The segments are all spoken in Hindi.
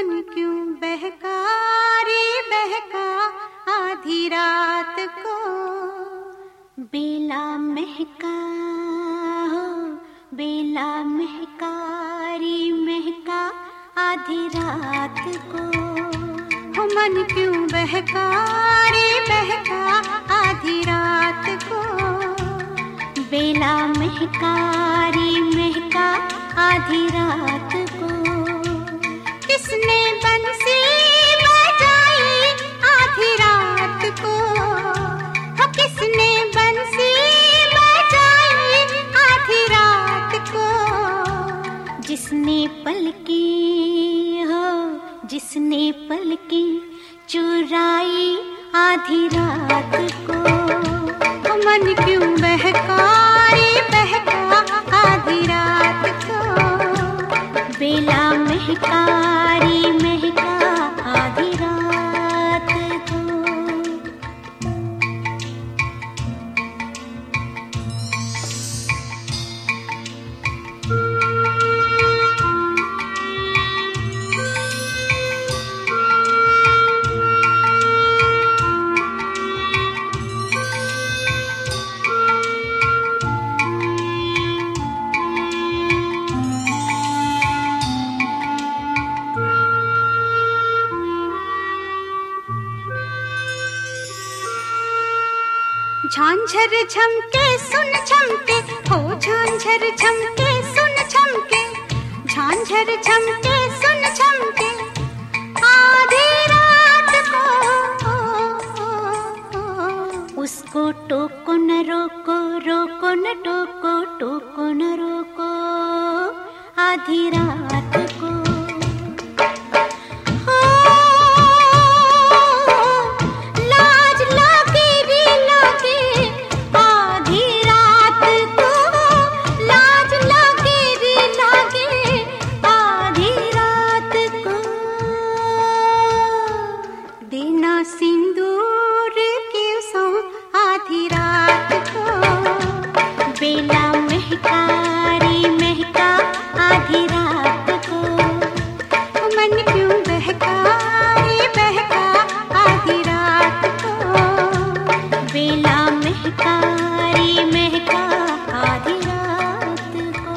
मन क्यों बहका रे बहका आधी रात को। बेला महका हो बेला महका रे महका आधी रात को। हो मन क्यों बहका रे बहका आधी रात को। बेला महका रे महका आधी रात को। किसने बंसी बजाई आधी रात को। हो किसने बंसी बजाई आधी रात को। जिसने पलके हो जिसने पलके चुराई आधी रात को। हो मन क्यों बहका रे बहका आधी रात को। बेला महका रे महका आधी रात को। झांझर झमके सुन झमके हो झांझर झमके सुन झमके। झांझर झमके सुन झमके आधी रात को। उसको टोको न रोको रोको न टोको टोको न रोको आधी रात को। सिंदूर के सो आधी रात को। बेला महका रे महका आधी रात को। मन क्यों बहका रे बहका आधी रात को। बेला महका रे महका आधी रात को।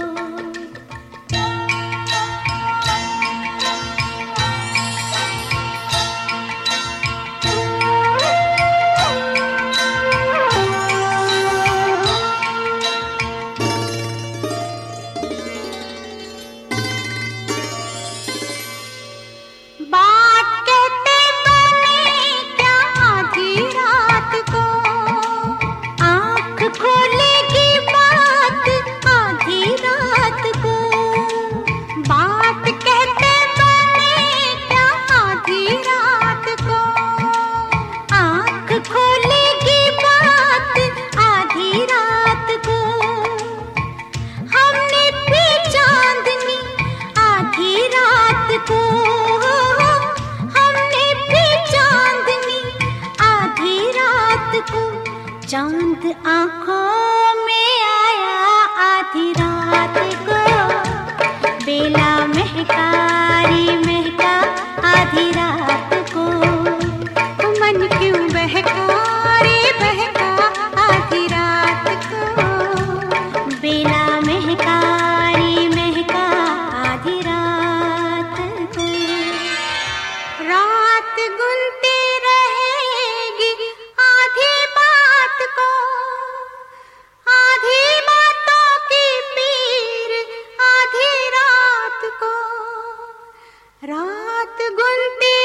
चांद आँखों में आया आधी रात को। बेला महका रे महका आधी रात को। मन क्यों बहका रे बहका आधी रात को। बेला महका रे महका आधी रात को। रात गुनती रहेगी आधी बात को। आधी बातों की पीर आधी रात को। रात गुनती